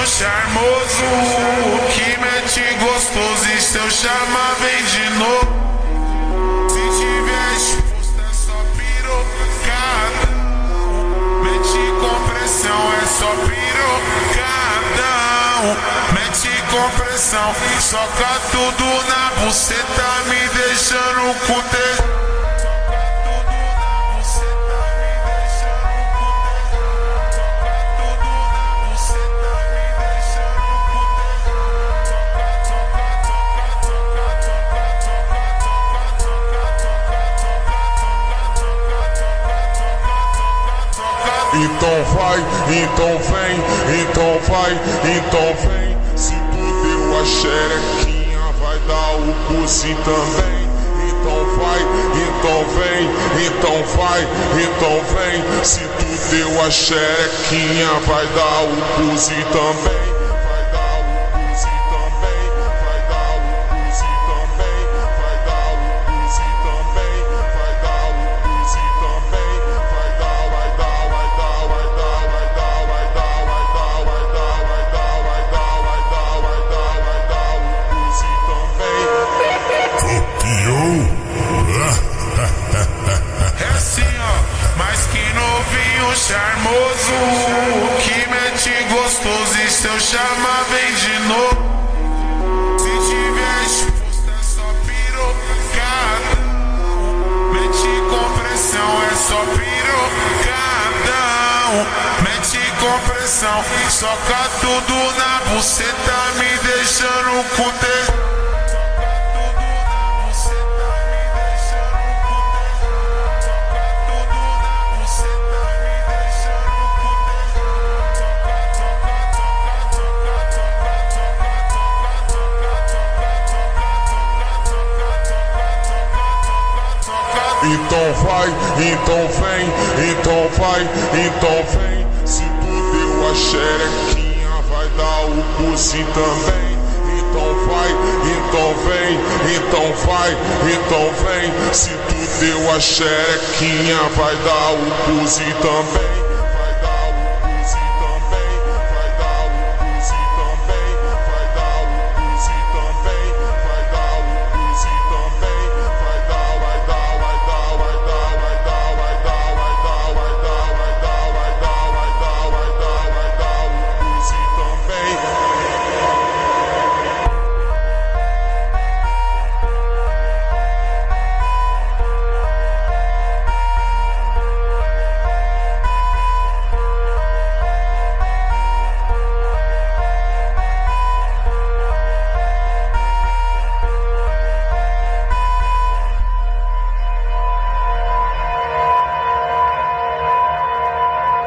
charmoso, que mete gostoso e se eu chamar vem de novo. Se tiver exposto é só pirocadão, mete compressão, é só pirocadão, mete compressão, soca tudo na buceta, me deixando com tesão. Então vai, então vem, então vai, então vem. Se tu deu a xerequinha, vai dar o pussy também. Então vai, então vem, então vai, então vem. Se tu deu a xerequinha, vai dar o pussy também. Charmoso, que mete gostoso e se eu chamar vem de novo. Se tiver exposto é só pirocadão, mete compressão, é só pirocadão, mete compressão, soca tudo na buceta, me deixando com tesão. Então vai, então vem, então vai, então vem. Se tu deu a xerequinha, vai dar o pussy também. Então vai, então vem, então vai, então vem. Se tu deu a xerequinha, vai dar o pussy também.